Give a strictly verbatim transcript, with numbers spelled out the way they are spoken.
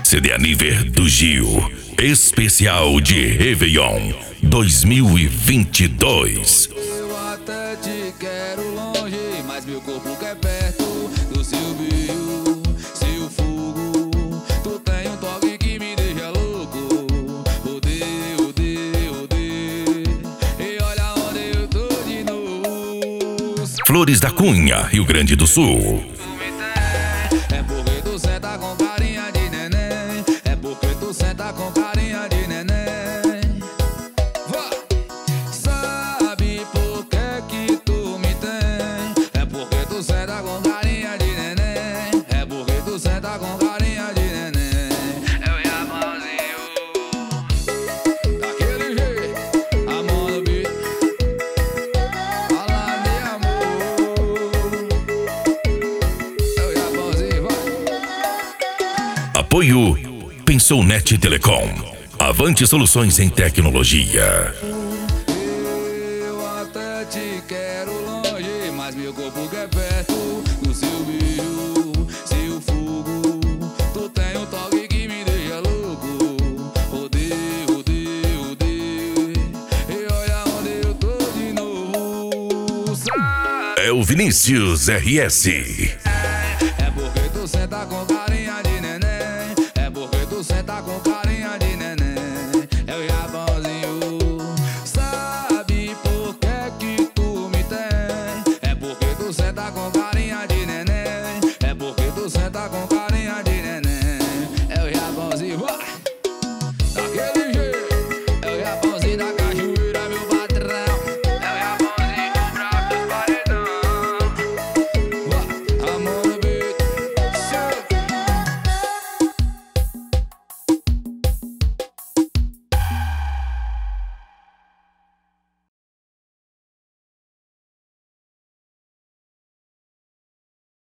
C D Aniver do Gil, especial de Réveillon dois mil e vinte e dois. Eu até te quero longe, mas meu corpo quer perto do seu brilho, seu fogo. Tu tem um toque que me deixa louco. Odeio, odeio, odeio. E olha onde eu tô de novo. Flores da Cunha, Rio Grande do Sul. É porque tu senta com carinha de neném. É porque tu senta com carinha de neném. Vá! Sabe por que que tu me tem? É porque tu senta com carinha de neném. É porque tu senta com carinha de neném. Eu e a mãozinho daquele jeito, a mão no beat, falando de amor. Eu e a mãozinho, vai. Apoio Pensou Net Telecom. Avante Soluções em Tecnologia. Eu até te quero longe, mas meu corpo quer perto do seu brilho, seu fogo. Tu tem um toque que me deixa louco. Odeio, odeio, odeio. E olha onde eu tô de novo. É o Vinícius R S.